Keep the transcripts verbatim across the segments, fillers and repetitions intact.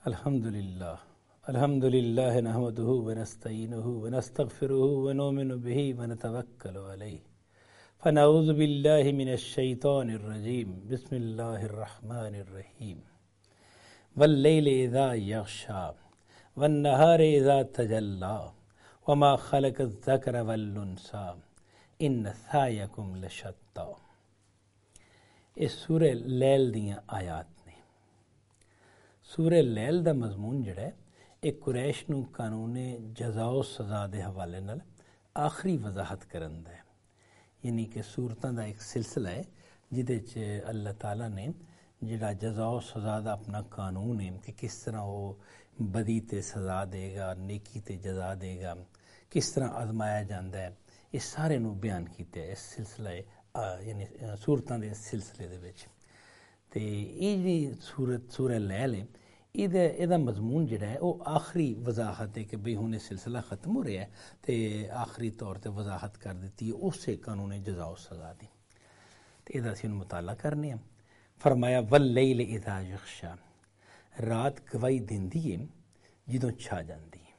الحمد للہ الحمد للہ نحمده ونستعینه ونستغفره ونؤمن به ونتوکل علیہ فنعوذ باللہ من الشیطان الرجیم بسم اللہ الرحمن الرحیم واللیل اذا یغشی والنہار اذا تجلی وما خلق الذکر والانثی ان سعیکم لشتی۔ اس سورہ لیل دیاں آیات نے۔ سورہ لیل دا مضمون جڑا ہے ایک قریش نو قانون جزا و سزا دے حوالے نال آخری وضاحت کرن دا ہے، یعنی کہ سورتاں دا ایک سلسلہ ہے جدے چ اللہ تعالیٰ نے جڑا جزا و سزا دا اپنا قانون ہے کہ کس طرح وہ بدی تے سزا دے گا، نیکی تے جزا دے گا، کس طرح آزمایا جاندا ہے، اس سارے نو بیان کیتے ہے اس سلسلہ یعنی سورتاں دے سلسلے دے وچ۔ تے یہ جی سورت سورہ لیل ہے، یہ مضمون جڑا ہے وہ آخری وضاحت ہے کہ بھئی ہن یہ سلسلہ ختم ہو رہا ہے تے آخری طور تے وضاحت کر دیتی ہے اسے قانون جزا و سزا دی۔ تے یہ اسی مطالعہ کرنے ہیں۔ فرمایا واللیل اذا یغشی، رات گواہی دیندی ہے جدوں چھا جاندی ہے۔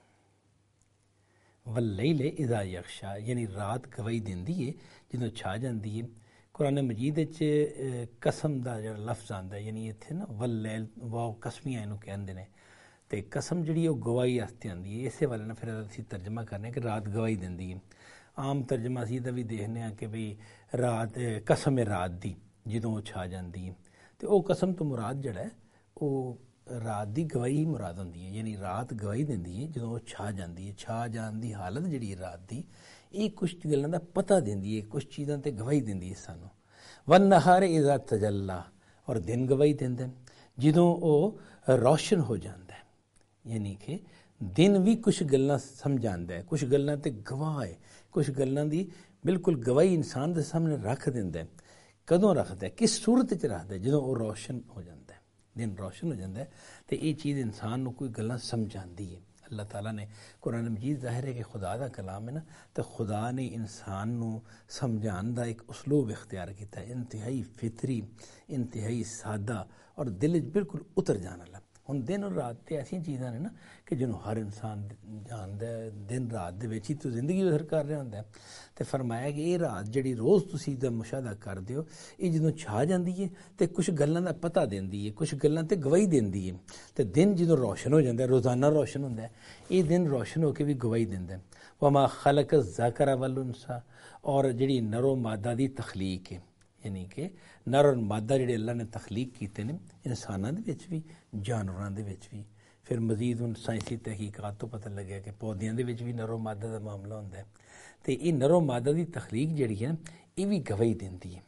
واللیل اذا یغشی یعنی رات گواہی دیندی ہے جدوں چھا جاندی ہے۔ قرآن مجید وچ قسم دا جڑا لفظ آندا ہے، یعنی ایتھے نا واللیل واو قسمیاں اینو کہندے نے، تے قسم جڑی وہ گواہی واسطے آندی ہے، اسے والے نا پھر اسی ترجمہ کرنے کہ رات گواہی دیندی ہے۔ عام ترجمہ اسی دا بھی دیکھنے ہاں کہ بھئی رات قسم رات دی جدوں وہ چھا جاندی ہے، تے او قسم تو مراد جڑا ہے او رات دی گواہی ہی مراد ہوندی ہے، یعنی رات گواہی دیندی ہے جدوں وہ چھا جاندی ہے۔ چھا جان دی حالت جڑی ہے رات دی، یہ کچھ گلاں دا پتہ دیندی ہے، کچھ چیزاں تے گواہی دیندی ہے سانوں۔ والنہار اذا تجلی، اور دن گواہی دیندے جدوں او روشن ہو جاندا ہے، یعنی کہ دن بھی کچھ گلاں سمجھاندا ہے، کچھ گلاں تے گواہ ہے، کچھ گلاں دی بالکل گواہی انسان دے سامنے رکھ دیندا ہے۔ کدوں رکھدا ہے؟ کس صورت وچ رکھدا ہے؟ جدوں او روشن ہو جاندا ہے، دن روشن ہو جاندا ہے تے یہ چیز انسان نو کوئی گلاں سمجھاندی ہے۔ اللہ تعالیٰ نے قرآن مجید ظاہر ہے کہ خدا دا کلام ہے نا، تو خدا نے انسان نو سمجھان دا ایک اسلوب اختیار کیتا ہے، انتہائی فطری، انتہائی سادہ اور دل بالکل اتر جان والا۔ ہن دن اور رات تے ایسی چیزاں نے نا کہ جنوں ہر انسان جاندا ہے، دن رات دے وچ ہی تو زندگی بسر کر رہا ہوندا ہے۔ تے فرمایا کہ یہ رات جڑی روز تسی دا مشاہدہ کر دیو، یہ جدوں چھا جاندی ہے تے کچھ گلاں دا پتہ دیندی ہے، کچھ گلاں تے گواہی دیندی ہے۔ تے دن جدوں روشن ہو جاندا ہے، روزانہ روشن ہوندا ہے، یہ دن روشن ہو کے بھی گواہی دیندا ہے۔ وما خلق الذکر والانثی، اور جڑی نر و مادہ دی تخلیق ہے، یعنی کہ نر اور مادہ جڑے اللہ نے تخلیق کیتے نے انساناں دے وچ بھی، جانوراں دے وچ بھی۔ پھر مزید ان سائنسی تحقیقات تو پتہ لگیا کہ پودیاں دے وچ بھی نر و مادہ دا معاملہ ہوندا ہے۔ تے یہ نر و مادہ دی تخلیق جڑی ہے یہ بھی گواہی دیندی ہے۔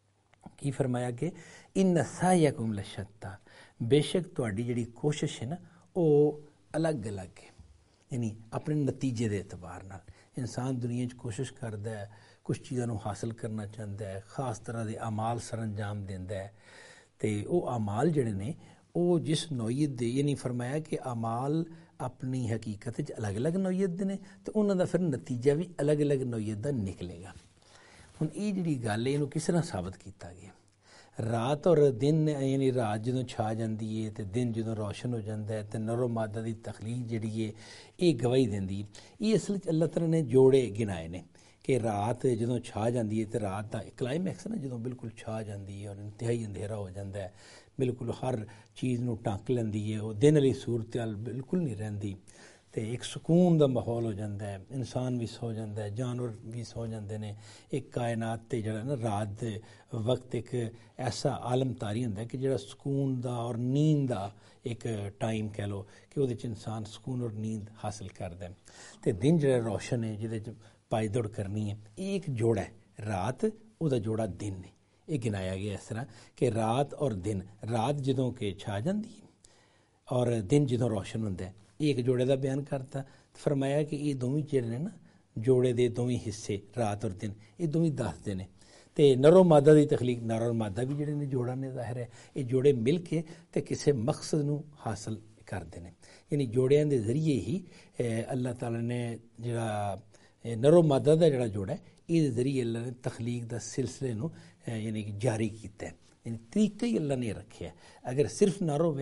کی فرمایا کہ ان سعیکم لشتی، بے شک تہاڈی جڑی کوشش ہے نا وہ الگ الگ ہے، یعنی اپنے نتیجے دے اعتبار نال انسان دنیا وچ کوشش کردا ہے، کچھ چیزاں نو حاصل کرنا چاہتا ہے، خاص طرح دے اعمال سر انجام دیندا ہے، تے او اعمال جڑے نے او جس نوعیت دے، یعنی فرمایا کہ اعمال اپنی حقیقت وچ الگ الگ نوعیت دے نے تے انہاں دا پھر نتیجہ بھی الگ الگ نوعیت دا نکلے گا۔ ہن یہ جڑی گل ہے اینو کس طرح ثابت کیتا گیا؟ رات اور دن، یعنی رات جدوں چھا جاندی ہے تے دن جدوں روشن ہو جاندا ہے تے نر و مادہ دی تخلیق جڑی ہے یہ گواہی دیندی ہے۔ یہ اصل وچ اللہ تعالیٰ نے جوڑے گنائے نے کہ رات جدوں چھا جاندی ہے تے رات دا کلائمیکس نا جدوں بالکل چھا جاندی ہے اور انتہائی اندھیرا ہو جاندا ہے، بالکل ہر چیز نو ٹانک لیندی ہے، وہ دن والی صورتحال بالکل نہیں رہندی، تے ایک سکون دا ماحول ہو جاندا ہے، انسان بھی سو جاندا ہے، جانور بھی سو جاندے نے۔ ایک کائنات تے جڑا نا رات دے وقت ایک ایسا عالم طاری ہوندا ہے کہ جڑا سکون دا اور نیند دا ایک ٹائم کہہ لو کہ وہ انسان سکون اور نیند حاصل کردا ہے۔ تے دن جڑا روشن ہے جہدے پائی دوڑ کرنی ہے، یہ ایک جوڑا ہے، رات او دا جوڑا دن ہے۔ یہ گنایا گیا اس طرح کہ رات اور دن، رات جدوں کہ چھا جاندی ہے اور دن جدوں روشن ہوندا ہے، ایک جوڑے دا بیان کرتا۔ فرمایا کہ یہ دونوں جڑے نے نا جوڑے دے دونوں حصے رات اور دن یہ دونوں دسدے نے۔ تے نر و مادہ دی تخلیق، نر اور مادہ بھی جڑے نے جوڑا نے ظاہر ہے یہ جوڑے مل کے تے کسے مقصد نو حاصل کردے نے، یعنی جوڑیاں دے ذریعے ہی اللہ تعالیٰ نے جڑا نر و مادہ دا جڑا جوڑا ہے یہ ذریعے اللہ نے تخلیق دا سلسلے نو یعنی کہ جاری کیتا ہے، یعنی طریقہ ہی اللہ نے رکھیا ہے۔ اگر صرف نر ہوئے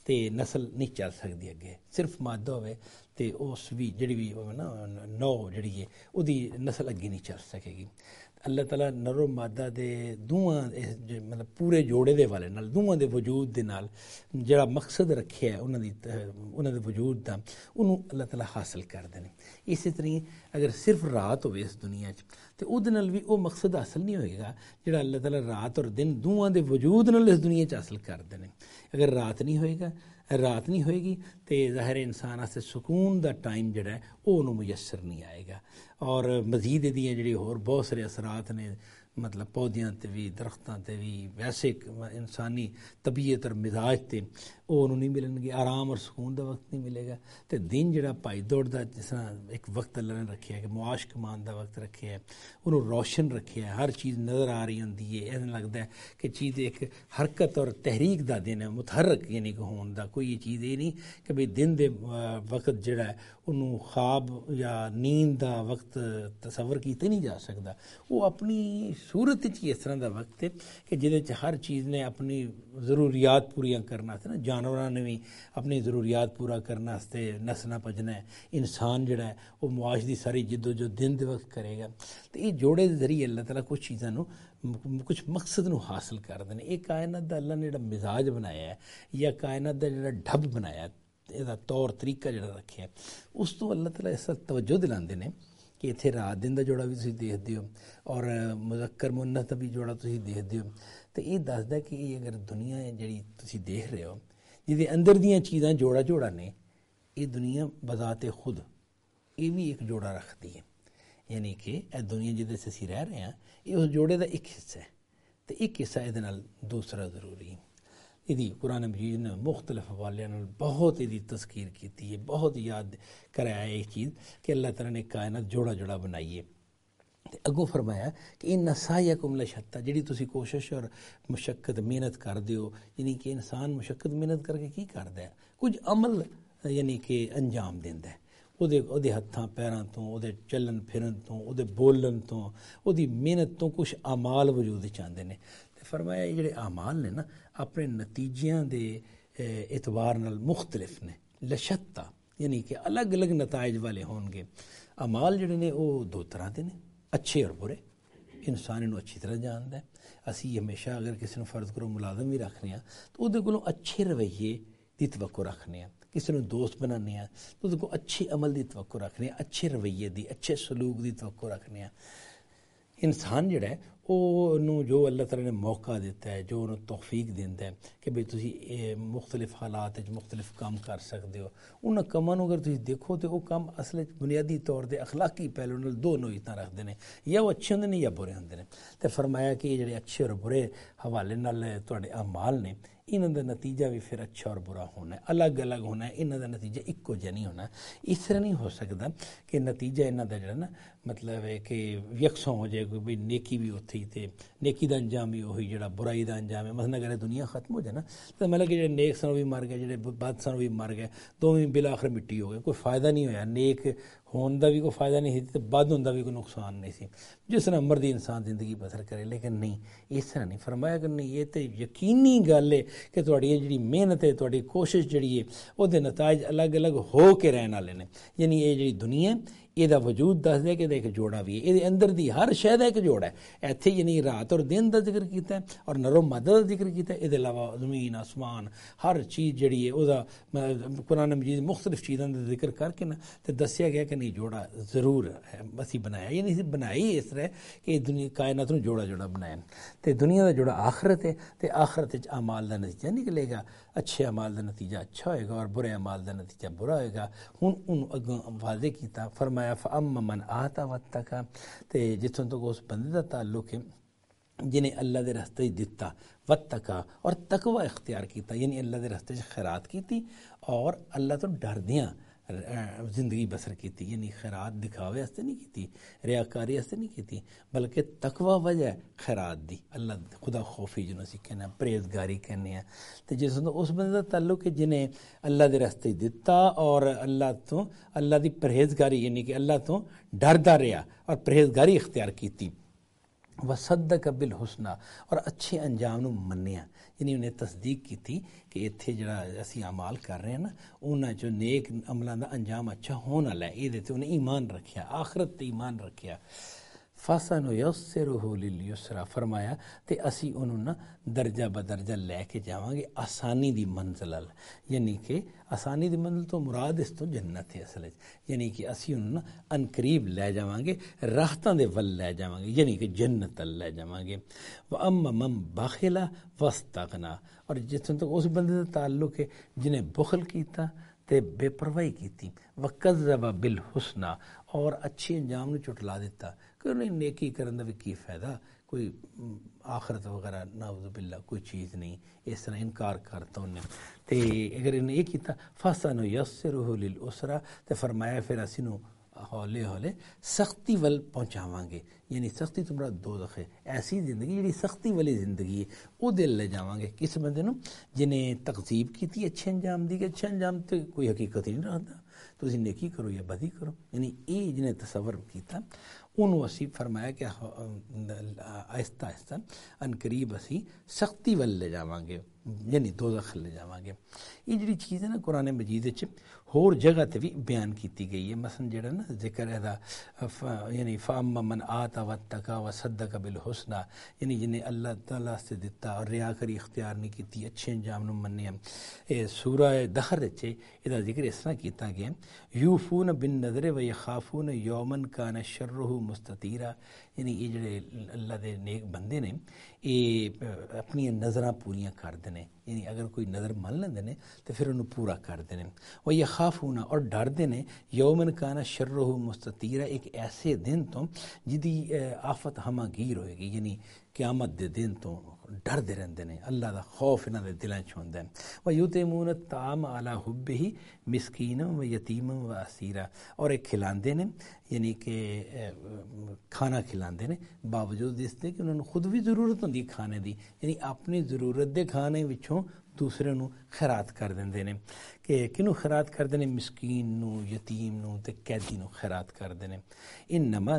ਤੇ ਨਸਲ ਨਹੀਂ ਚੱਲ ਸਕਦੀ ਅੱਗੇ। ਸਿਰਫ ਮਾਦਾ ਹੋਵੇ ਤੇ ਉਸ ਵੀ ਜਿਹੜੀ ਵੀ ਹੋਵੇ ਨਾ ਨੌ ਜਿਹੜੀ ਹੈ ਉਹਦੀ ਨਸਲ ਅੱਗੇ ਨਹੀਂ ਚੱਲ ਸਕੇਗੀ। ਅੱਲਾਹ ਤਾਲਾ ਨਰੋ ਮਾਦਾ ਦੇ ਦੋਵਾਂ ਮਤਲਬ ਪੂਰੇ ਜੋੜੇ ਦੇ ਵਾਲੇ ਨਾਲ ਦੋਵਾਂ ਦੇ ਵਜੂਦ ਦੇ ਨਾਲ ਜਿਹੜਾ ਮਕਸਦ ਰੱਖਿਆ ਉਹਨਾਂ ਦੀ ਉਹਨਾਂ ਦੇ ਵਜੂਦ ਦਾ ਉਹਨੂੰ ਅੱਲਾਹ ਤਾਲਾ ਹਾਸਲ ਕਰਦੇ ਨੇ। ਇਸੇ ਤਰ੍ਹਾਂ ਅਗਰ ਸਿਰਫ ਰਾਤ ਹੋਵੇ ਇਸ ਦੁਨੀਆ 'ਚ ਤੇ ਉਹਦੇ ਨਾਲ ਵੀ ਉਹ ਮਕਸਦ ਹਾਸਲ ਨਹੀਂ ਹੋਏਗਾ ਜਿਹੜਾ ਅੱਲਾਹ ਤਾਲਾ ਰਾਤ ਔਰ ਦਿਨ ਦੋਵਾਂ ਦੇ ਵਜੂਦ ਨਾਲ ਇਸ ਦੁਨੀਆ 'ਚ ਹਾਸਲ ਕਰਦੇ ਨੇ। ਅਗਰ ਰਾਤ ਨਹੀਂ ਹੋਏਗਾ ਰਾਤ ਨਹੀਂ ਹੋਏਗੀ ਤੇ ਜ਼ਾਹਿਰ ਇਨਸਾਨ ਵਾਸਤੇ ਸਕੂਨ ਦਾ ਟਾਈਮ ਜਿਹੜਾ ਹੈ ਉਹ ਉਹਨੂੰ ਮੁਯੱਸਰ ਨਹੀਂ ਆਏਗਾ। ਔਰ ਮਜ਼ੀਦ ਇਹਦੀਆਂ ਜਿਹੜੀ ਹੋਰ ਬਹੁਤ ਸਾਰੇ ਅਸਰਾਤ ਨੇ ਮਤਲਬ ਪੌਦਿਆਂ 'ਤੇ ਵੀ ਦਰਖਤਾਂ 'ਤੇ ਵੀ ਵੈਸੇ ਇਨਸਾਨੀ ਤਬੀਅਤ ਔਰ ਮਿਜ਼ਾਜ 'ਤੇ ਉਹ ਉਹਨੂੰ ਨਹੀਂ ਮਿਲਣਗੇ। ਆਰਾਮ ਔਰ ਸਕੂਨ ਦਾ ਵਕਤ ਨਹੀਂ ਮਿਲੇਗਾ। ਅਤੇ ਦਿਨ ਜਿਹੜਾ ਭਾਈ ਦੌੜ ਦਾ ਜਿਸ ਤਰ੍ਹਾਂ ਇੱਕ ਵਕਤ ਅੱਲਾਹ ਨੇ ਰੱਖਿਆ ਕਿ ਮੁਆਸ਼ ਕਮਾਨ ਦਾ ਵਕਤ ਰੱਖਿਆ ਹੈ, ਉਹਨੂੰ ਰੋਸ਼ਨ ਰੱਖਿਆ, ਹਰ ਚੀਜ਼ ਨਜ਼ਰ ਆ ਰਹੀ ਹੁੰਦੀ ਹੈ। ਇਹ ਲੱਗਦਾ ਹੈ ਕਿ ਚੀਜ਼ ਇੱਕ ਹਰਕਤ ਔਰ ਤਹਿਰੀਕ ਦਾ ਦਿਨ ਹੈ, ਮੁਤਹਰਕ ਯਾਨੀ ਕਿ ਹੋਣ ਦਾ। ਕੋਈ ਇਹ ਚੀਜ਼ ਇਹ ਨਹੀਂ ਕਿ ਬਈ ਦਿਨ ਦੇ ਵਕਤ ਜਿਹੜਾ ਹੈ ਉਹਨੂੰ ਖਾਬ ਜਾਂ ਨੀਂਦ ਦਾ ਵਕਤ ਤਸਵਰ ਕੀਤਾ ਨਹੀਂ ਜਾ ਸਕਦਾ। ਉਹ ਆਪਣੀ ਸੂਰਤ 'ਚ ਹੀ ਇਸ ਤਰ੍ਹਾਂ ਦਾ ਵਕਤ ਹੈ ਕਿ ਜਿਹਦੇ 'ਚ ਹਰ ਚੀਜ਼ ਨੇ ਆਪਣੀ ਜ਼ਰੂਰੀات ਪੂਰੀਆਂ ਕਰਨ ਵਾਸਤੇ ਨਾ ਜਾਨਵਰਾਂ ਨੇ ਵੀ ਆਪਣੀ ਜ਼ਰੂਰੀات ਪੂਰਾ ਕਰਨ ਵਾਸਤੇ ਨਸਣਾ ਭਜਣਾ ਹੈ। ਇਨਸਾਨ ਜਿਹੜਾ ਹੈ ਉਹ ਮੁਆਸ਼ ਦੀ ਸਾਰੀ ਜਿੱਦੋ ਜੋ ਦਿਨ ਦੇ ਵਕਤ ਕਰੇਗਾ। ਅਤੇ ਇਹ ਜੋੜੇ ਦੇ ਜ਼ਰੀਏ ਅੱਲਾਹ ਤਾਲਾ ਕੁਛ ਚੀਜ਼ਾਂ ਨੂੰ ਕੁਛ ਮਕਸਦ ਨੂੰ ਹਾਸਲ ਕਰਦੇ ਨੇ। ਇਹ ਕਾਇਨਾਤ ਦਾ ਅੱਲਾਹ ਨੇ ਜਿਹੜਾ ਮਿਜ਼ਾਜ ਬਣਾਇਆ ਹੈ ਜਾਂ ਕਾਇਨਾਤ ਦਾ ਜਿਹੜਾ ਢੱਬ ਬਣਾਇਆ, ਇਹਦਾ ਤੌਰ ਤਰੀਕਾ ਜਿਹੜਾ ਰੱਖਿਆ, ਉਸ ਤੋਂ ਅੱਲਾਹ ਤਾਲਾ ਇਸ ਤਰ੍ਹਾਂ ਤਵੱਜੋ ਦਿਲਾਉਂਦੇ ਨੇ ਕਿ ਇੱਥੇ ਰਾਤ ਦਿਨ ਦਾ ਜੋੜਾ ਵੀ ਤੁਸੀਂ ਦੇਖਦੇ ਹੋ ਔਰ ਮੁਜ਼ੱਕਰ ਮੁਅੱਨਥ ਦਾ ਵੀ ਜੋੜਾ ਤੁਸੀਂ ਦੇਖਦੇ ਹੋ। ਅਤੇ ਇਹ ਦੱਸਦਾ ਕਿ ਇਹ ਅਗਰ ਦੁਨੀਆ ਹੈ ਜਿਹੜੀ ਤੁਸੀਂ ਦੇਖ ਰਹੇ ਹੋ ਜਿਹਦੇ ਅੰਦਰ ਦੀਆਂ ਚੀਜ਼ਾਂ ਜੋੜਾ ਜੋੜਾ ਨੇ, ਇਹ ਦੁਨੀਆ ਬਜ਼ਾਤੇ ਖੁਦ ਇਹ ਵੀ ਇੱਕ ਜੋੜਾ ਰੱਖਦੀ ਹੈ। ਯਾਨੀ ਕਿ ਇਹ ਦੁਨੀਆ ਜਿਹਦੇ 'ਚ ਅਸੀਂ ਰਹਿ ਰਹੇ ਹਾਂ ਇਹ ਉਸ ਜੋੜੇ ਦਾ ਇੱਕ ਹਿੱਸਾ ਹੈ ਅਤੇ ਇੱਕ ਹਿੱਸਾ ਇਹਦੇ ਨਾਲ ਦੂਸਰਾ ਜ਼ਰੂਰੀ ਹੈ। ਇਹਦੀ ਕੁਰਾਨ ਮਜੀਦ ਨੇ ਮੁਖਤਲਿਫ ਹਵਾਲਿਆਂ ਨਾਲ ਬਹੁਤ ਇਹਦੀ ਤਜ਼ਕੀਰ ਕੀਤੀ ਹੈ, ਬਹੁਤ ਯਾਦ ਕਰਾਇਆ ਇਹ ਚੀਜ਼ ਕਿ ਅੱਲਾਹ ਤਾਲਾ ਨੇ ਕਾਇਨਾਤ ਜੋੜਾ ਜੋੜਾ ਬਣਾਈ ਹੈ। ਅਤੇ ਅੱਗੋਂ ਫਰਮਾਇਆ ਕਿ ਇਨ ਸਾਇਅਕੁਮ ਲਸ਼ੱਤਾ, ਜਿਹੜੀ ਤੁਸੀਂ ਕੋਸ਼ਿਸ਼ ਔਰ ਮੁਸ਼ੱਕਤ ਮਿਹਨਤ ਕਰਦੇ ਹੋ, ਯਾਨੀ ਕਿ ਇਨਸਾਨ ਮੁਸ਼ੱਕਤ ਮਿਹਨਤ ਕਰਕੇ ਕੀ ਕਰਦਾ ਹੈ, ਕੁਝ ਅਮਲ ਯਾਨੀ ਕਿ ਅੰਜਾਮ ਦਿੰਦਾ ਹੈ। ਉਹਦੇ ਉਹਦੇ ਹੱਥਾਂ ਪੈਰਾਂ ਤੋਂ, ਉਹਦੇ ਚੱਲਣ ਫਿਰਨ ਤੋਂ, ਉਹਦੇ ਬੋਲਣ ਤੋਂ, ਉਹਦੀ ਮਿਹਨਤ ਤੋਂ ਕੁਛ ਅਮਾਲ ਵਜੂਦ ਵਿੱਚ ਆਉਂਦੇ ਨੇ। ਅਤੇ ਫਰਮਾਇਆ ਇਹ ਜਿਹੜੇ ਅਮਾਲ ਨੇ ਨਾ ਆਪਣੇ ਨਤੀਜਿਆਂ ਦੇ ਇਤਬਾਰ ਨਾਲ ਮੁਖਤਲਿਫ ਨੇ। ਲਸ਼ੱਤਾ ਯਾਨੀ ਕਿ ਅਲੱਗ ਅਲੱਗ ਨਤਾਇਜ ਵਾਲੇ ਹੋਣਗੇ। ਅਮਾਲ ਜਿਹੜੇ ਨੇ ਉਹ ਦੋ ਤਰ੍ਹਾਂ ਦੇ ਨੇ, ਅੱਛੇ ਔਰ ਬੁਰੇ। ਇਨਸਾਨ ਇਹਨੂੰ ਅੱਛੀ ਤਰ੍ਹਾਂ ਜਾਣਦਾ ਹੈ। ਅਸੀਂ ਹਮੇਸ਼ਾ ਅਗਰ ਕਿਸੇ ਨੂੰ ਫਰਜ਼ ਕਰੋ ਮੁਲਾਜ਼ਮ ਵੀ ਰੱਖਦੇ ਹਾਂ ਤਾਂ ਉਹਦੇ ਕੋਲੋਂ ਅੱਛੇ ਰਵੱਈਏ ਦੀ ਤਵੱਕੋ ਰੱਖਦੇ ਹਾਂ। ਕਿਸੇ ਨੂੰ ਦੋਸਤ ਬਣਾਉਂਦੇ ਹਾਂ ਤਾਂ ਉਹਦੇ ਕੋਲ ਅੱਛੇ ਅਮਲ ਦੀ ਤਵੱਕੋ ਰੱਖਦੇ ਹਾਂ, ਅੱਛੇ ਰਵੱਈਏ ਦੀ, ਅੱਛੇ ਸਲੂਕ ਦੀ ਤਵੱਕੋ ਰੱਖਦੇ ਹਾਂ। ਇਨਸਾਨ ਜਿਹੜਾ ਹੈ ਉਹਨੂੰ ਜੋ ਅੱਲਾਹ ਤਾਲਾ ਨੇ ਮੌਕਾ ਦਿੱਤਾ ਹੈ, ਜੋ ਉਹਨੂੰ ਤੌਫੀਕ ਦਿੰਦਾ ਹੈ ਕਿ ਬਈ ਤੁਸੀਂ ਇਹ ਮੁਖਤਲਿਫ ਹਾਲਾਤ ਵਿੱਚ ਮੁਖਤਲਿਫ ਕੰਮ ਕਰ ਸਕਦੇ ਹੋ, ਉਹਨਾਂ ਕੰਮਾਂ ਨੂੰ ਅਗਰ ਤੁਸੀਂ ਦੇਖੋ ਤਾਂ ਉਹ ਕੰਮ ਅਸਲ ਵਿੱਚ ਬੁਨਿਆਦੀ ਤੌਰ 'ਤੇ ਅਖਲਾਕੀ ਪਹਿਲੂ ਨਾਲ ਦੋ ਨੋਇਤਾਂ ਰੱਖਦੇ ਨੇ, ਜਾਂ ਉਹ ਅੱਛੇ ਹੁੰਦੇ ਨੇ ਜਾਂ ਬੁਰੇ ਹੁੰਦੇ ਨੇ। ਅਤੇ ਫਰਮਾਇਆ ਕਿ ਇਹ ਜਿਹੜੇ ਅੱਛੇ ਔਰ ਬੁਰੇ ਹਵਾਲੇ ਨਾਲ ਤੁਹਾਡੇ ਅਮਾਲ ਨੇ ਇਹਨਾਂ ਦਾ ਨਤੀਜਾ ਵੀ ਫਿਰ ਅੱਛਾ ਔਰ ਬੁਰਾ ਹੋਣਾ ਹੈ, ਅਲੱਗ ਅਲੱਗ ਹੋਣਾ ਹੈ। ਇਹਨਾਂ ਦਾ ਨਤੀਜਾ ਇੱਕੋ ਜਿਹਾ ਨਹੀਂ ਹੋਣਾ। ਇਸ ਤਰ੍ਹਾਂ ਨਹੀਂ ਹੋ ਸਕਦਾ ਕਿ ਨਤੀਜਾ ਇਹਨਾਂ ਦਾ ਜਿਹੜਾ ਨਾ ਮਤਲਬ ਹੈ ਕਿ ਯਕਸਾਂ ਹੋ ਜਾਏ, ਕੋਈ ਬਈ ਨੇਕੀ ਵੀ ਉੱਥੇ ਹੀ ਅਤੇ ਨੇਕੀ ਦਾ ਅੰਜਾਮ ਵੀ ਉਹੀ ਜਿਹੜਾ ਬੁਰਾਈ ਦਾ ਅੰਜਾਮ ਹੈ। ਮਸਲਾ ਅਗਰ ਦੁਨੀਆ ਖਤਮ ਹੋ ਜਾਏ ਨਾ ਤਾਂ ਮਤਲਬ ਕਿ ਜਿਹੜੇ ਨੇਕ ਸਨ ਉਹ ਵੀ ਮਰ ਗਏ, ਜਿਹੜੇ ਬਦ ਸਨ ਉਹ ਵੀ ਮਰ ਗਏ, ਦੋਵੇਂ ਬਿਲ ਆਖਰ ਮਿੱਟੀ ਹੋ ਗਏ। ਕੋਈ ਫਾਇਦਾ ਨਹੀਂ ਹੋਇਆ, ਨੇਕ ਹੋਣ ਦਾ ਵੀ ਕੋਈ ਫਾਇਦਾ ਨਹੀਂ ਸੀ ਅਤੇ ਬਦ ਹੋਣ ਦਾ ਵੀ ਕੋਈ ਨੁਕਸਾਨ ਨਹੀਂ ਸੀ। ਜਿਸ ਤਰ੍ਹਾਂ ਮਰਜ਼ੀ ਇਨਸਾਨ ਜ਼ਿੰਦਗੀ ਬਸਰ ਕਰੇ, ਲੇਕਿਨ ਨਹੀਂ ਇਸ ਤਰ੍ਹਾਂ ਨਹੀਂ। ਫਰਮਾਇਆ ਕਿ ਨਹੀਂ, ਇਹ ਤਾਂ ਯਕੀਨੀ ਗੱਲ ਹੈ ਕਿ ਤੁਹਾਡੀ ਇਹ ਜਿਹੜੀ ਮਿਹਨਤ ਹੈ, ਤੁਹਾਡੀ ਕੋਸ਼ਿਸ਼ ਜਿਹੜੀ ਹੈ, ਉਹਦੇ ਨਤਾਇਜ ਅਲੱਗ ਅਲੱਗ ਹੋ ਕੇ ਰਹਿਣ ਵਾਲੇ ਨੇ। ਯਾਨੀ ਇਹ ਜਿਹੜੀ ਦੁਨੀਆ ਇਹਦਾ ਵਜੂਦ ਦੱਸਦਾ ਕਿ ਇਹਦਾ ਇੱਕ ਜੋੜਾ ਵੀ ਹੈ, ਇਹਦੇ ਅੰਦਰ ਦੀ ਹਰ ਸ਼ੈ ਦਾ ਇੱਕ ਜੋੜਾ ਹੈ। ਇੱਥੇ ਯਾਨੀ ਰਾਤ ਔਰ ਦਿਨ ਦਾ ਜ਼ਿਕਰ ਕੀਤਾ ਔਰ ਨਰੋ ਮਾਦਾ ਦਾ ਜ਼ਿਕਰ ਕੀਤਾ। ਇਹਦੇ ਇਲਾਵਾ ਜ਼ਮੀਨ ਆਸਮਾਨ ਹਰ ਚੀਜ਼ ਜਿਹੜੀ ਹੈ ਉਹਦਾ ਕੁਰਾਨ ਮਜੀਦ ਮੁਖਤਲਿਫ ਚੀਜ਼ਾਂ ਦਾ ਜ਼ਿਕਰ ਕਰਕੇ ਨਾ ਅਤੇ ਦੱਸਿਆ ਗਿਆ ਕਿ ਨਹੀਂ ਜੋੜਾ ਜ਼ਰੂਰ ਹੈ ਅਸੀਂ ਬਣਾਇਆ। ਯਾਨੀ ਅਸੀਂ ਬਣਾਈ ਇਸ ਤਰ੍ਹਾਂ ਕਿ ਦੁਨੀਆ ਕਾਇਨਾਤ ਨੂੰ ਜੋੜਾ ਜੋੜਾ ਬਣਾਇਆ। ਅਤੇ ਦੁਨੀਆ ਦਾ ਜੋੜਾ ਆਖਰਤ ਹੈ ਅਤੇ ਆਖਰਤ ਵਿੱਚ ਅਮਾਲ ਦਾ ਨਤੀਜਾ ਨਿਕਲੇਗਾ। ਅੱਛੇ ਅਮਾਲ ਦਾ ਨਤੀਜਾ ਅੱਛਾ ਹੋਏਗਾ ਔਰ ਬੁਰੇ ਅਮਾਲ ਦਾ ਨਤੀਜਾ ਬੁਰਾ ਹੋਏਗਾ। ਹੁਣ ਉਹਨੂੰ ਅੱਗੋਂ ਵਾਜ਼ੇ ਕੀਤਾ, ਫਰਮਾਇਆ فَأَمَّ مَنْ آتَى وَاتَّقَى, ਅਤੇ ਜਿੱਥੋਂ ਤੱਕ ਉਸ ਬੰਦੇ ਦਾ ਤਾਲੁਕ ਹੈ ਜਿਹਨੇ اللہ دے راستے ਦਿੱਤਾ وَاتَّقَى اور تقوی اختیار کیتا, یعنی اللہ دے راستے خیرات کیتی اور اللہ تو ڈردیاں زندگی بسر کیتی. یعنی خیرات دکھاوے واسطے نہیں کیتی, ریاکاری واسطے نہیں کیتی, بلکہ تقوی وجہ خیرات دی, اللہ خدا خوفی جنہوں اسی کہنا پرہیزگاری کہنے ہیں. تو جس اس بندے دا تعلق ہے جنہیں اللہ دے راستے دتا اور اللہ تو اللہ دی پرہیزگاری یعنی کہ اللہ تو ڈردا رہا اور پرہیزگاری اختیار کیتی. وصدق بالحسنہ اور اچھے انجام نو منیا، یعنی انہیں تصدیق کی تھی کہ اتنے جڑا اسی اعمال کر رہے ہیں نا انہاں چو نیک عملاں دا انجام اچھا ہونا لے، یہ تے انہیں ایمان رکھیا، آخرت تے ایمان رکھیا۔ فَسَنُيَسِّرُهُ لِلْيُسْرَى فرمایا تے اسی انہوں نا درجہ بدرجہ لے کے جاواں گے آسانی دی منزل ال، یعنی کہ آسانی دی منزل تو مراد اس تو جنت ہے اصل، یعنی کہ اسی انہوں نا ان قریب لے جاواں گے، راحتاں دے ول لے جاواں گے، یعنی کہ جنت ال لے جاواں گے۔ وَأَمَّا مَن بَخِلَ وَاسْتَغْنَى اور جتنے تک اس بندے دا تعلق ہے جنہیں بخل کیتا تے بے پرواہی کیتی، وَكَذَّبَ بِالْحُسْنَى اور اچھی انجام نو چٹلا دیتا کہ انہیں نیکی کرن دا بھی کی فائدہ، کوئی آخرت وغیرہ نعوذ باللہ کوئی چیز نہیں، اس طرح انکار کرتا انہیں تے اگر انہیں یہ کیتا فَسَنُيَسِّرُهُ لِلْعُسْرَى تے فرمایا پھر اسی نو ہولے ہولے سختی ول پہنچاواں گے، یعنی سختی تمہارا دوزخ ہے، ایسی زندگی جڑی سختی والی زندگی ہے وہ دل لے جاواں گے کس بندے نو جنہیں تقزیب کی اچھے انجام دی کہ اچھے انجام تو کوئی حقیقت ہی نہیں رہتا، تو اسی نیکی کرو یا بدی کرو، یعنی یہ جنہیں تصور کیتا انہوں اسی فرمایا کہ آہستہ آہستہ ان قریب اسی سختی ول لے جاواں گے، یعنی دوزخ لے جاواں گے۔ یہ جڑی چیز ہے نا قرآن مجید وچ ہور جگہ تے بھی بیان کیتی گئی ہے، مثلا جڑا نا ذکر ہے دا یعنی فَأَمَّا مَنْ آتَى وَاتَّقَى وَصَدَّقَ بِالْحُسْنَى یعنی جنہیں اللہ تعالیٰ سے دیتا اور ریاکاری اختیار نہیں کیتی، اچھے انجام نو منیا۔ اے سورہ دہر وچ ادا ذکر اس طرح کیتا گیا یوفون بالنذر ویخافون یوما کان شرہ مستطیرا، یعنی یہ جڑے اللہ دے نیک بندے نے یہ اپنی نظراں پوریاں کر دینے، یعنی اگر کوئی نظر من لیندے نے تو پھر انہوں پورا کر دینے۔ ویخافون اور ڈر دینے یومن کان شرہ مستطیرا ایک ایسے دن تو جدی آفت ہمہ گیر ہوئے گی، یعنی قیامت دے دن تو ڈر دے رہندے نے، اللہ دا خوف انہاں دے دلاں چ ہوندا ہے۔ وَيُطْعِمُونَ الطَّعَامَ عَلَىٰ حُبِّهِ مِسْكِینًا وَیَتِیمًا وَاسِیرًا اور ایک کھلاندے نے، یعنی کہ کھانا کھلاندے نے باوجود اس دے کہ انہوں نے خود بھی ضرورت ہوندی کھانے دی، یعنی اپنی ضرورت دے کھانے وچوں دوسرے نو خیرات کر دیندے نے، کہ کنو خیرات کر دینے، مسکین نو، یتیم نو تے قیدی نو خیرات کر دینے۔ انما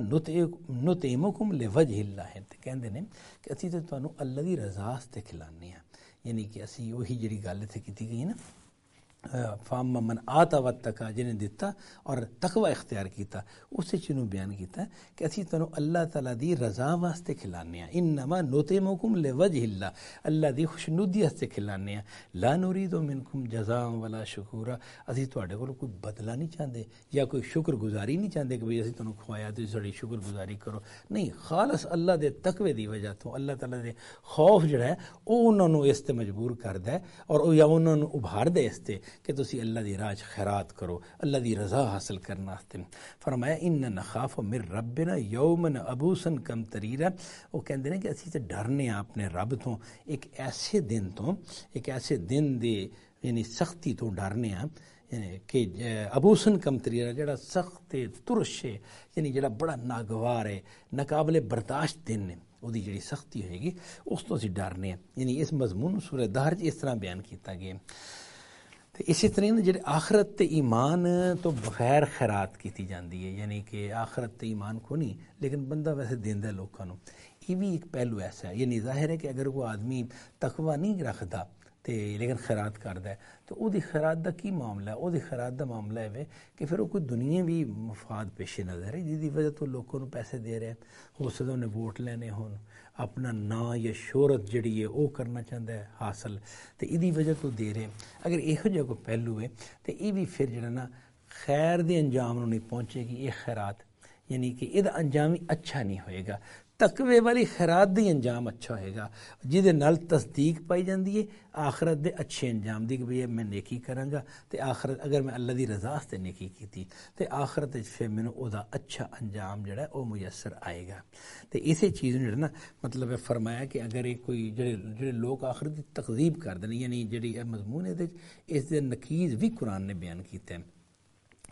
نطعمکم لوجہ اللہ تے کہندے نے کہ اسی تے تانوں اللہ دی رضا واسطے کھلانے ہیں، یعنی کہ اسی وہی جڑی گل تے کیتی گئی نا فَأَمَّا مَنْ آتَى وَاتَّقَى جنہیں دیتا اور تقوی اختیار کیتا، اسے چنوں بیان کیتا کہ اسی تنوں اللہ تعالیٰ دی رضا واسطے کھلانے ہیں، انما نطعمکم لوجہ اللہ اللہ دی خوشنودی واسطے کھلانے ہیں، لا نرید منکم جزاء ولا شکورا اسی تواڈے کول کوئی بدلہ نہیں چاہتے یا کوئی شکر گزاری نہیں چاہتے کہ بھئی اسی تنوں کھوایا تو ساری شکر گزاری کرو، نہیں، خالص اللہ دے تقوی دی وجہ تو اللہ تعالیٰ دے خوف جڑا ہے وہ انہوں نے اس تے مجبور کردا ہے اور یا انہوں نے ابھار دے اس تے کہ تسی اللہ دی راہ خیرات کرو، اللہ دی رضا حاصل کرنا واسطے۔ فرمایا ان نخاف من ربنا یوما عبوسا قمطریرا، وہ کہندے نے کہ اسی تے ڈرنے ہیں اپنے رب تو ایک ایسے دن تو ایک ایسے دن دے یعنی سختی تو ڈرنے ہیں کہ عبوسن قمطریرا جڑا سخت ترش ہے، یعنی جڑا بڑا ناگوار ہے، ناقابل برداشت دن ہے، وہی جڑی سختی ہوئے گی اس تو اسی ڈرنے ہیں، یعنی اس مضمون سورہ دہر اس طرح بیان کیتا گیا۔ تو اسی طرح جڑے آخرت تے ایمان تو بغیر خیرات کیتی جاندی ہے، یعنی کہ آخرت تے ایمان کو نہیں لیکن بندہ ویسے دیندا ہے لوکاں نو، یہ بھی ایک پہلو ایسا ہے، یعنی ظاہر ہے کہ اگر کوئی آدمی تقوی نہیں رکھدا تے لیکن خیرات کردا ہے تو وہ دی خیرات دا کی معاملہ ہے، وہ دی خیرات دا معاملہ ہے کہ پھر وہ کوئی دنیاوی مفاد پیش نظر ہے جس دی وجہ تو لوگوں کو پیسے دے رہے ہیں، ہو سکتا انہیں ووٹ لینے ہون، اپنا نا یا شہرت جڑی ہے وہ کرنا چاہتا ہے حاصل تو یہ وجہ تو دے رہے ہیں۔ اگر یہو جہا کوئی پہلو ہے تو یہ بھی پھر جڑا نا خیر دے انجام نو نہیں پہنچے گی یہ خیرات، یعنی کہ یہ انجام ہی اچھا نہیں ہوئے گا، تقوی والی خیرات دی انجام اچھا ہوئے گا جہدے نال تصدیق پائی جاندی ہے آخرت دے اچھے انجام دی کہ بھئی میں نیکی کراں گا تے آخرت اگر میں اللہ دی رضا سے نیکی کیتی تے آخرت وچ پھر مینوں او دا اچھا انجام جڑا ہے او میسر آئے گا۔ تے اسی چیز نوں نا مطلب ہے فرمایا کہ اگر کوئی جڑے جڑے لوگ آخرت دی تکذیب کر دیں، یعنی جڑی مضمون ہے اس دے نقیض بھی قرآن نے بیان کیتے ہیں۔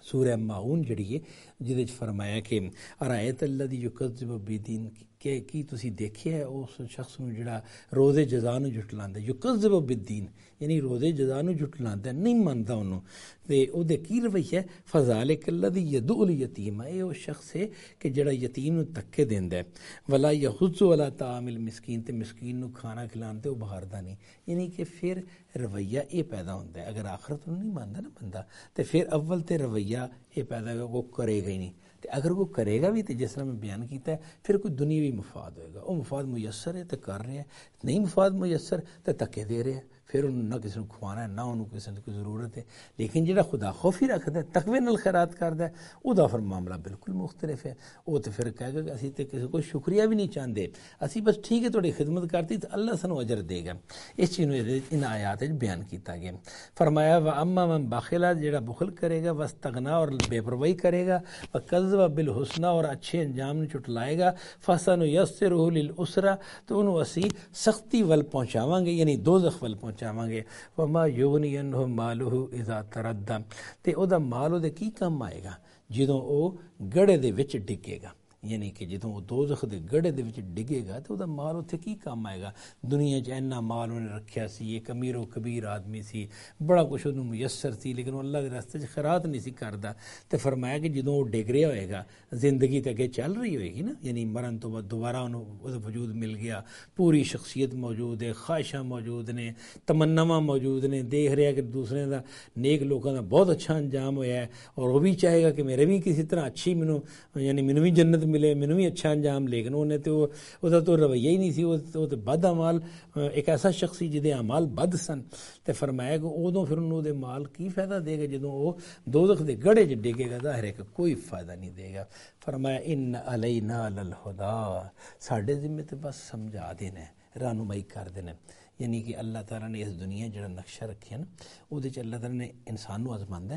سورہ ماؤن جڑی ہے جہد فرمایا کہ ارایت الذی یکذب بالدین کہ کی تسی دیکھیا ہے اس شخص نو جڑا روز جزا نو جھٹلاندا ہے، یکذب بالدین یعنی روز جزا نو جھٹلاندا ہے، نہیں مندا انہوں تے او دے کی رویہ ہے، فذالک الذی یدعو الیتیم، اے او شخص ہے کہ جڑا یتیم نو تکے دیندا ہے، ولا یحض علی طعام المسکین تے مسکین نو کھانا کھلاندا او بہاردا نہیں، یعنی کہ پھر رویہ یہ پیدا ہوتا ہے، اگر آخرت نو نہیں مانتا نا بندہ تو پھر اول تے رویہ یہ پیدا ہوگا وہ کرے گا ہی نہیں، تو اگر وہ کرے گا بھی تو جس طرح میں بیان کیتا ہے پھر کوئی دنیاوی مفاد ہوئے گا، وہ مفاد میسر ہے تو کر رہے ہیں، نہیں مفاد میسر تو تکے دے رہے ہیں، پھر انہوں نہ کسی کو کھوانا ہے نہ انہوں کسی کو ضرورت ہے، لیکن جڑا خدا خوفی رکھتا ہے تقوی نال خیرات کرتا ہے وہ دا پھر معاملہ بالکل مختلف ہے، وہ تو پھر کہے گا کہ اسی تے کسی کو شکریہ بھی نہیں چاہتے، اسی بس ٹھیک ہے تھوڑی خدمت کرتی تو اللہ سنو اجر دے گا، اس چیز ان آیات بیان کیتا گیا۔ فرمایا وَأَمَّا مَن بَخِلَ جڑا بخل کرے گا وَاسْتَغْنَىٰ اور بے پرواہی کرے گا وَكَذَّبَ بِالْحُسْنَىٰ اور اچھے انجام نے چٹلائے گا فَسَنُيَسِّرُهُ لِلْعُسْرَىٰ تو انہوں اسی سختی ول پہنچاواں گے یعنی دوزخ ول پہنچاواں گے، وَمَا يُغْنِي عَنْهُ مَالُهُ إِذَا تَرَدَّىٰ تے او دا مال او دے کی کم آئے گا جدوں او گڑے دے وچ ڈگے گا، یعنی کہ جدوں وہ دوزخ دے گڑے دے وچ ڈگے گا تو دا مال اتھے کی کام آئے گا، دنیا چ اینا مال انہیں رکھیا سی، ایک امیر و کبیر آدمی سی، بڑا کچھ انہوں میسر سی، لیکن وہ اللہ کے راستے چ خیرات نہیں سی کردا، تو فرمایا کہ جدوں وہ ڈگ رہا ہوئے گا زندگی تے اگے چل رہی ہوئے گی نا، یعنی مرن تو بعد دوبارہ انہوں وہ وجود مل گیا، پوری شخصیت موجود ہے، خواہشاں موجود نے، تمناواں موجود نے، دیکھ رہا کہ دوسرے دا نیک لوگوں دا بہت اچھا انجام ہویا ہے اور وہ بھی چاہے گا کہ میرے بھی کسی طرح اچھی منو یعنی منو بھی جنت ملے، منو بھی اچھا انجام، لیکن انہیں تو وہ تو رویہ ہی نہیں سی، وہ تو بد اعمال، ایک ایسا شخص سی جہدے اعمال بد سن، تے فرمایا کہ ادوں پھر انہوں دے مال کی فائدہ دے گا جدوں وہ دوزخ دے گڑے چ ڈگے گا، ظاہر ہے کہ کوئی فائدہ نہیں دے گا۔ فرمایا ان علینا للہدیٰ ساڈے ذمہ تے بس سمجھا دینا ہے، رہنمائی کر دینا ہے، یعنی کہ اللہ تعالیٰ نے اس دنیا جڑا نقشہ رکھیا نا وہ دے چ اللہ تعالیٰ نے انسان نو آزماندا ہے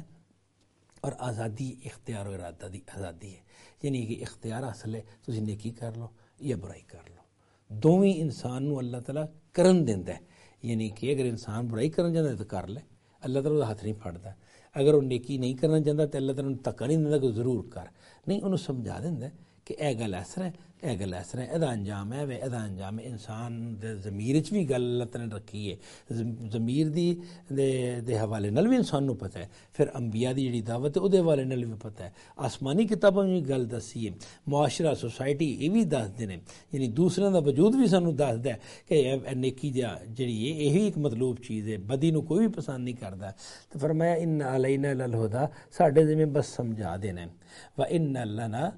اور آزادی اختیار و ارادہ دی آزادی ہے، یعنی کہ اختیار حاصل ہے تسی نیکی کر لو یا برائی کر لو، دوویں انسان نو اللہ تعالیٰ کرن دیندا ہے، یعنی کہ اگر انسان برائی کرن جاندا ہے تو کر لے، اللہ تعالیٰ دا ہاتھ نہیں پھڑدا، اگر وہ نیکی نہیں کرنا چاہتا تو اللہ تعالیٰ تکا نہیں دیندا کہ ضرور کر، نہیں انہوں سمجھا دیندا ہے کہ اے گل اس طرح ہے، اے گل اس طرح ہے، ادا انجام ہے، وے ادا انجام ہے، انسان دے ضمیر وچ بھی گل اللہ تعالیٰ نے رکھی ہے، ضمیر دی دے دے حوالے نال بھی انسان نو پتہ ہے، پھر انبیاء دی جڑی دعوت ہے او دے حوالے نال بھی پتہ ہے، آسمانی کتاباں میں گل دسی ہے، معاشرہ سوسائٹی یہ بھی دس دے نے، یعنی دوسرے دا وجود بھی سانو دسدا ہے کہ نیکی جڑی ہے یہی ایک مطلوب چیز ہے، بدی نو کوئی بھی پسند نہیں کردا، تو فرمایا ان علینا للہدیٰ ساڈے ذمہ بس سمجھا دینا ہے، وَإِنَّ لَنَا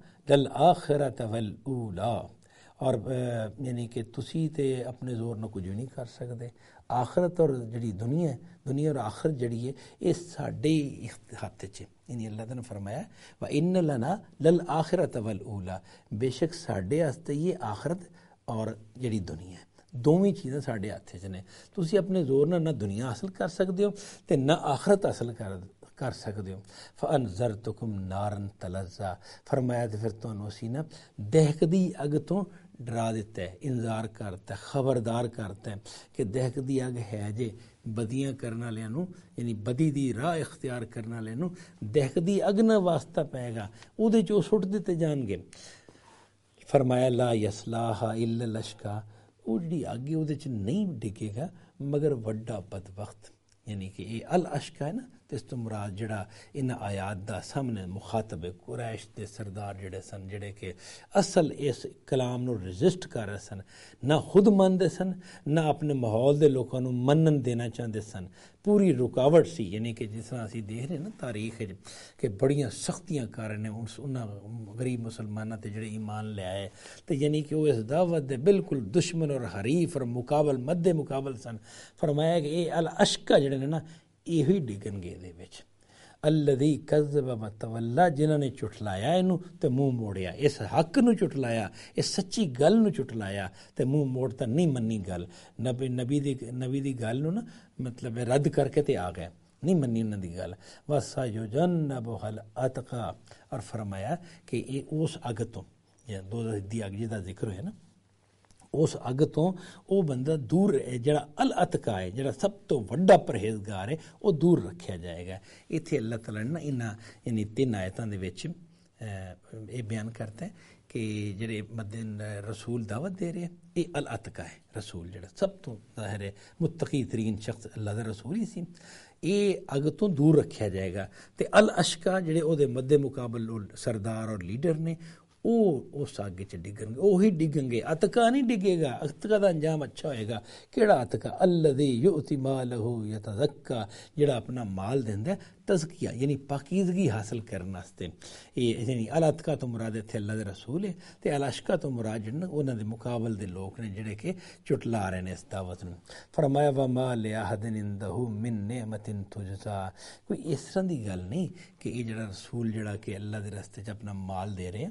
للآخرۃ والأولیٰ اور یعنی کہ تسی تے اپنے زور نہ کچھ بھی نہیں کر سکتے، آخرت اور جڑی دنیا ہے دنیا اور آخرت جڑی ہے یہ ساڈے ہاتھ چ، یعنی اللہ تعالیٰ نے فرمایا وَإِنَّ لَنَا للآخرۃ والأولیٰ بے شک ساڈے واسطے یہ آخرت اور جڑی دنیا ہے دوویں چیزاں ساڈے ہاتھ چ نے، تسی اپنے زور نہ نہ دنیا حاصل کر سکتے ہو تے نہ آخرت حاصل کر کر سکتے ہو۔ فَأَنذَرْتُكُمْ نَارًا تَلَظَّىٰ فرمایا تو پھر تمہیں اسی نا دہکدی اگ تو ڈرا دیتا ہے، انذار کرتا ہے، خبردار کرتا ہے کہ دہکدی اگ ہے جے بدیاں کرنے والوں نو، یعنی بدی دی راہ اختیار کرنے والوں نو دہکدی اگ نہ واسطہ پائے گا، وہ دے چو سٹ دیتے جان گے۔ فرمایا لا یصلاھا الا الاشقیٰ وہ جڑی اگ ہے وہ دے چ نہیں ڈگے گا مگر وڈا بدبخت، یعنی کہ یہ الاشقیٰ ہے نا، تو اس تو مراد جڑا ان آیات دا سامنے مخاطب قریش دے سردار جڑے سن جڑے کہ اصل اس کلام نو رزسٹ کر رہے سن، نہ خود مانتے سن نہ اپنے ماحول دے لوکاں نو منن دینا چاہتے سن، پوری رکاوٹ سی، یعنی کہ جس طرح اسی دیکھ رہے ہیں نا تاریخ کہ بڑیاں سختیاں کر رہے ہیں انہاں غریب مسلمانوں تے جڑے ایمان لے آئے، تو یعنی کہ وہ اس دعوت دے بالکل دشمن اور حریف اور مقابل مد مقابل سن۔ فرمایا کہ یہ الاشقیٰ جڑے نے نا یہی ڈگن گے دے وچ، الذی کذب وتولی جنہاں نے چٹلایا اینو تے منہ موڑیا، اس حق نو چٹلایا، اس سچی گل نو چٹلایا تے منہ موڑتا نہیں منی گل، نبی نبی دی نبی دی گل نو نا مطلب رد کر کے تے آ گئے، نہیں منی انہاں دی گل، وَسَيُجَنَّبُهَا الْأَتْقَىٰ اور فرمایا کہ یہ اس اگ تو یا دو دی اگ جدا ذکر ہے نا اس اگ تو وہ بندہ دور جڑا الاتقا ہے، جڑا سب تو وڈا پرہیزگار ہے، وہ دور رکھیا جائے گا۔ اتنے اللہ تعالیٰ نے انہاں یعنی تین آیتاں دے وچ یہ بیان کرتا ہے کہ جڑے مدن رسول دعوت دے رہے ہیں، یہ الاتقا ہے رسول، جڑا سب تو ظاہر ہے متقی ترین شخص اللہ دا رسول ہی سی، یہ اگ تو دور رکھیا جائے گا۔ تے الاشقا جڑے او دے مد مقابل سردار اور لیڈر نے، وہ اس آگے چ ڈگن گے، وہی ڈگن گے، اتقا نہیں ڈگے گا۔ اتقا دا انجام اچھا ہوئے گا۔ کیڑا اتقا؟ الذی یؤتی مالہ یتزکا، جڑا اپنا مال دیندا ہے تزکیہ یعنی پاکیزگی حاصل کرنے واسطے۔ یہ یعنی الاتقا تو مراد اتھے اللہ دے رسول ہے، تے الاشقا تو مراد جڑے انہاں دے مقابل دے لوگ نے جڑے کہ چٹلا رہے نے اس دعوت نوں۔ فرمایا وما لأحد عنده من نعمت تجزا، کوئی اس طرح دی گل نہیں کہ یہ جڑا رسول جڑا کہ اللہ دے راستے چ اپنا مال دے رہے ہیں،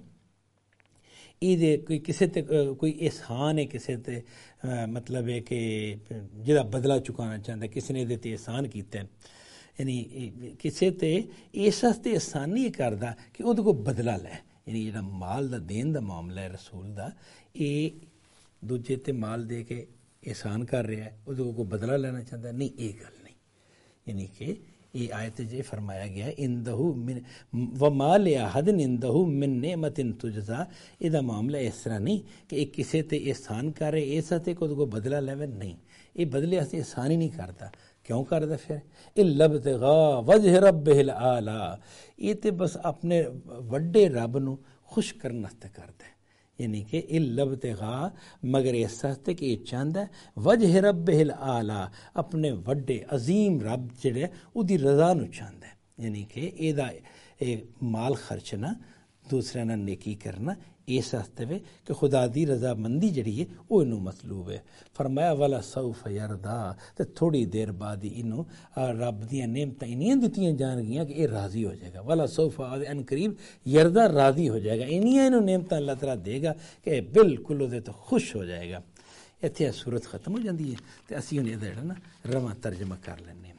یہ کوئی کسی تے کوئی احسان ہے کسی تے مطلب ہے کہ جہاں بدلہ چکانا چاہتا ہے، کسی نے یہ احسان کیتا ہے، یعنی کسی تے اس واسطے احسان نہیں کرتا کہ وہ کو بدلہ لے، یعنی جہاں مال دا دین دا معاملہ ہے رسول دا، یہ دوجے تے مال دے کے احسان کر رہا ہے، وہ کو بدلہ لینا چاہتا ہے، نہیں، یہ گل نہیں۔ یعنی کہ یہ آیت جے فرمایا گیا ہے اندہ من وما لأحد عنده من نعمت تجزا، یہ دا معاملہ اس طرح نہیں کہ ایک کسی تے احسان کرے ایسا تے کو بدلہ لے، نہیں، یہ بدلے سے احسان ہی نہیں کرتا۔ کیوں کرتا پھر؟ الا ابتغاء وجہ ربہ الاعلی، یہ تے بس اپنے وڈے رب نو خوش کرنے واسطے کرتا ہے، یعنی کہ الا ابتغاء مگر اس واسطے کہ یہ چاہتا ہے وجہ ربہ الاعلی، اپنے وڈے عظیم رب جڑے او دی رضا نو چاہتا ہے، یعنی کہ اے دا اے مال خرچنا، دوسرے نہ نیکی کرنا، اس واسطے وے کہ خدا دی رضا مندی جڑی ہے وہ انہوں مطلوب ہے۔ فرمایا والا سوف یردا، تے تھوڑی دیر بعد ہی انہوں رب دیاں نعمتاں انہیاں دتیاں جان گیاں کہ یہ راضی ہو جائے گا۔ والا سوف ان قریب یردا راضی ہو جائے گا، انہیاں انہوں نعمتاں اللہ تعالیٰ دے گا کہ بالکل وہ تو خوش ہو جائے گا۔ اتنے صورت ختم ہو جاتی ہے، تو اسی ہوں یہ نا رواں ترجمہ کر لینے۔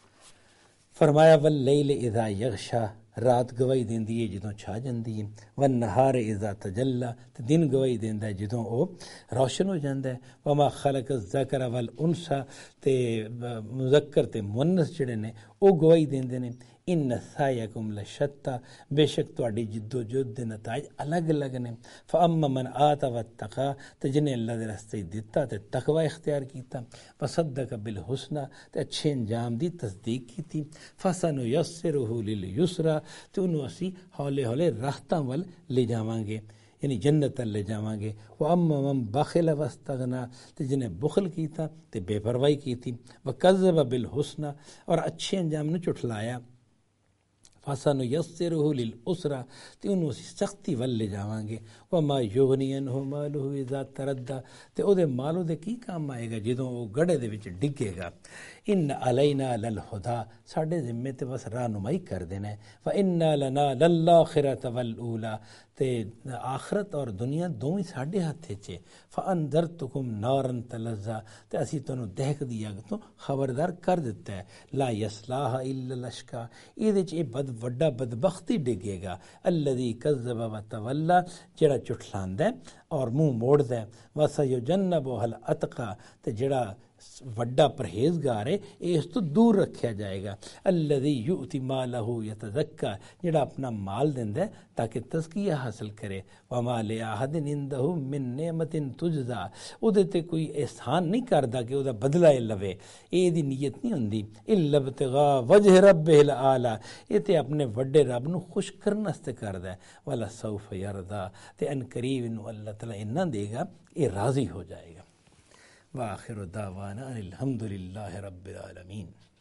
فرمایا واللیل اذا یغشا، رات گواہی دیندی ہے جدوں چھا جاندی ہے، والنہار اذا تجلا، تے دن گواہی دیندا ہے جدوں او روشن ہو جاندا ہے، وما خلق الذکر والانثى، تے مذکر تے مؤنث جڑے نے او گواہی دیندے نے، ان سعیکم لشتی، بے شک تہاڈی جد و جہد دے نتائج الگ الگ نے، فاما من آتا واتقا، تے جنہیں اللہ دے راستے دتا تے تقوی اختیار کیتا، وصدق بالحسنی، تے اچھے انجام دی تصدیق کیتی، فسنیسرہ للیسرا، تے انہوں اسی ہولے ہولے راحتاں ول لے جاواں گے، یعنی جنت لے جاواں گے۔ وَأَمَّا مَن بَخِلَ وَاسْتَغْنَىٰ، تے جنہیں بخل کیتا تے بے پرواہی کیتی، وَكَذَّبَ بِالْحُسْنَىٰ، اور اچھے انجام نے چٹھلایا، فَسَنُيَسِّرُهُ لِلْعُسْرَىٰ، تے انہوں اسی سختی ول لے جاواں گے۔ وَمَا يُغْنِي عَنْهُ مَالُهُ إِذَا تَرَدَّىٰ، تے او دے مالو دے کی کام آئے گا جدوں وہ گڑھے دے وچ ڈگے گا۔ ان علینا للہدیٰ، ساڈے ذمے تے بس رہنمائی کر دینا ہے۔ وَإِنَّا لَنَا لَلْآخِرَةَ وَالْأُولَىٰ، تے آخرت اور دنیا دوویں ساڈے ہاتھ چے۔ فَأَنذَرْتُكُمْ نَارًا تَلَظَّىٰ، تے اسی تانوں دہک دی اگ تو خبردار کر دیتا ہے۔ لا یصلاها الا الاشقى، ایدے چ بد وڈا بدبختی ڈگے گا، الذی کذب وتولی، جڑا چٹھلاندا ہے اور منہ موڑدا ہے، وسیجنبها الاتقى، تے جڑا وڈا پرہیزگار ہے اس تو دور رکھیا جائے گا، الذی یؤتی مالہ یتزکا، جڑا اپنا مال دیندا ہے تاکہ تزکیہ حاصل کرے، وما لأحد عنده من نعمت تجزا، او دے تے کوئی احسان نہیں کردا کہ او دا بدلہ لوے، اے دی نیت نہیں ہوندی، الا ابتغاء وجہ ربہ الاعلی، اے تے اپنے وڈے رب نو خوش کرنے واسطے کردا ہے، ولا سوف یردا، تے ان قریب انو اللہ تعالیٰ انہاں دے گا، اے راضی ہو جائے گا۔ وآخر دعوانا الحمد للہ رب العالمین۔